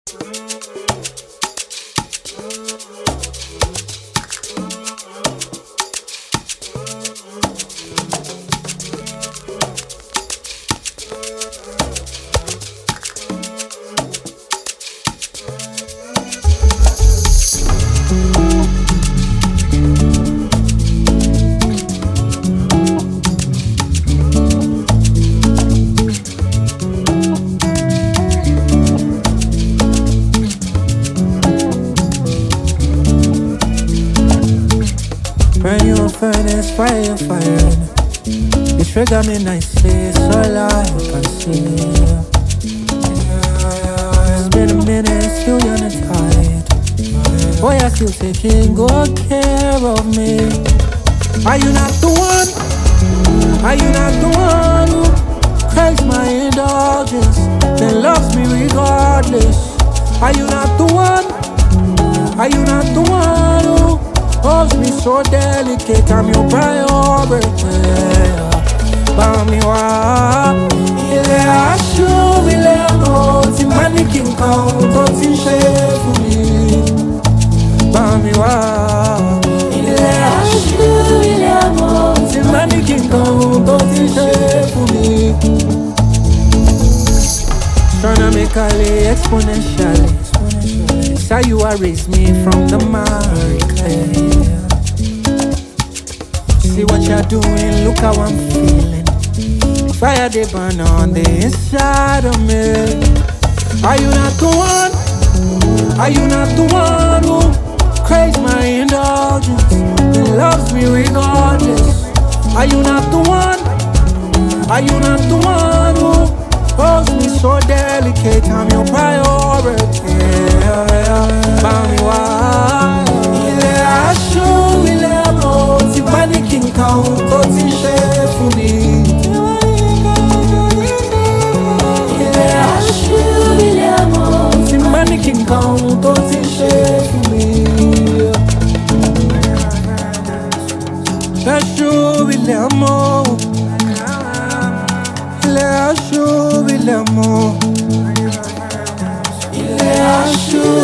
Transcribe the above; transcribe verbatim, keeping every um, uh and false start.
Burn your furnace, fire, fire. You trigger me nicely, so I can see. It's been a minute, still you're not tired. Boy, I still taking good care of me. Are you not the one? Are you not the one who craves my indulgence, then loves me regardless? Are you not the one? Are you not the one who holds me so delicate? I'm your priority. Bami wa ilé aṣọ ilé ọmọ tí má ní kí n kan tó ti ṣe fún mi. Bami wa ilé aṣọ ilé ọmọ tí má ní kí n kan tó ti ṣe fún mi. Astronomically, exponentially, it's how you are raised me from the miry clay. See what you're doing, look how I'm feeling. Fire they burn on the inside of me. Are you not the one? Are you not the one who craves my indulgence and loves me regardless? Are you not the one? Are you not the one who holds me so delicate? I'm your priority. Bami wa ilé aṣọ ilé ọmọ tí bá ní kí n kan tó ti ṣe fún mi. Ilé aṣọ ilé ọmọ tí bá ní kí n kan tó ti ṣe fún mi. Ilé aṣọ ilé ọmọ, ilé aṣọ ilé ọmọ, ilé aṣọ